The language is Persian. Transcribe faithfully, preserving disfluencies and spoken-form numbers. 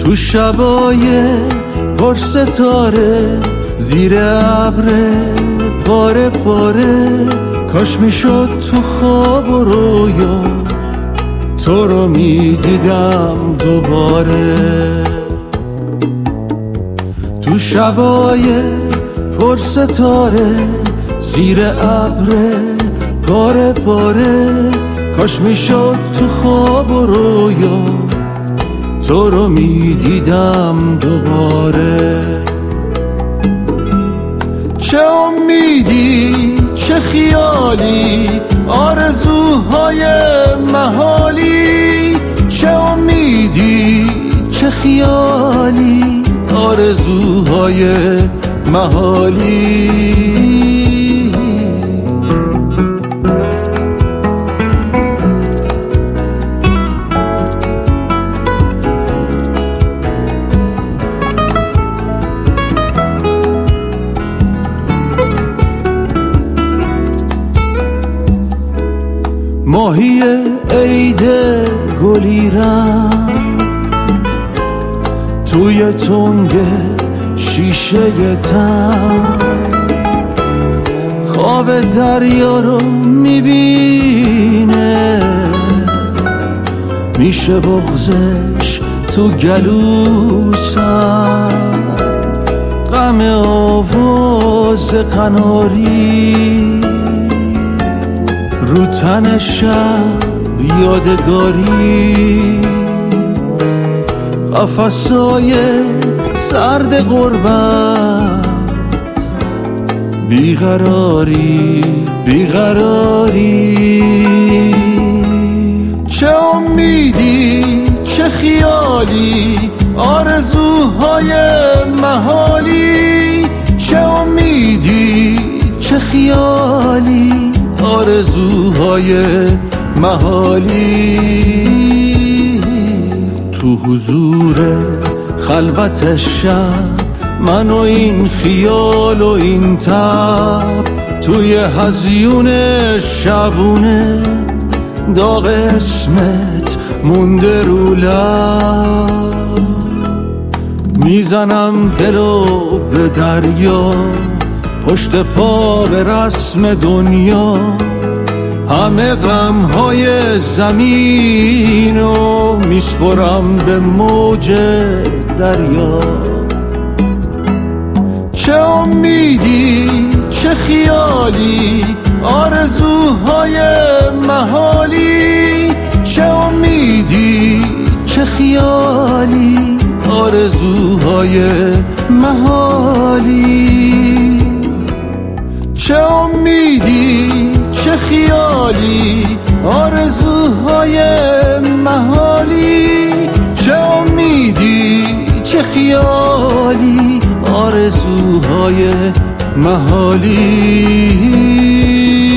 تو شبای پر ستاره زیر ابر پاره پاره، کاش میشد تو خواب و رویا تو رو میدیدم دوباره. تو شبای پر ستاره زیر ابر پاره پاره، کاش میشد تو خواب و رویا تو رو میدیدم دوباره. چه امیدی چه خیالی آرزوهای محالی، چه امیدی چه خیالی آرزوهای محالی. ماهی عید گلیرم توی تنگ شیشه تن، خواب دریا رو میبینه، میشه بغزش تو گلوسم، غم آواز قناری رو تن شب یادگاری، قفسای سرد غربت بیقراری بیقراری. چه امیدی چه خیالی آرزوهای محالی، چه امیدی چه خیالی آرزوهای محالی. تو حضور خلوت شب من و این خیال و این تب، توی هزیون شبونه داغ اسمت مونده رو لب، میزنم دلو به دریا پشت پا به رسم دنیا، همه غمهای زمینو میسپرم به موج دریا. چه امیدی چه خیالی آرزوهای محالی، چه امیدی چه خیالی آرزوهای محالی. چه امیدی چه خیالی آرزوهای محالی، چه امیدی چه خیالی آرزوهای محالی.